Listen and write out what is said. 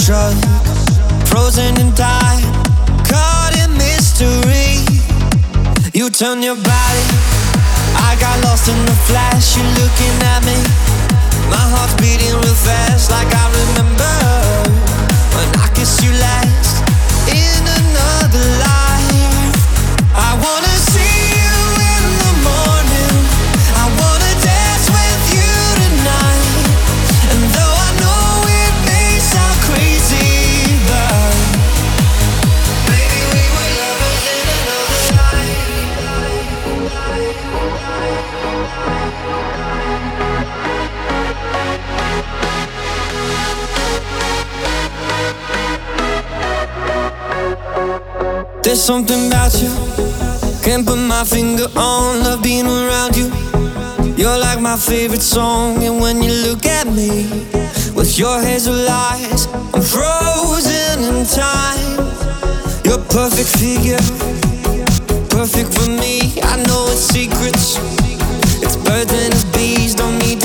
struck, frozen in time, caught in mystery. You turn your body, I got lost in the flash. You looking at me, my heart's beating real fast, like I remember when I kissed you last in another life. I wanna see you in the morning, I wanna dance with you tonight. And though I know it may sound crazy, but maybe we were lovers in another life. There's something about you, can't put my finger on. Love being around you, you're like my favorite song. And when you look at me with your hazel eyes, I'm frozen in time. Your perfect figure, perfect for me. I know it's secrets, it's birds and it's bees, don't need to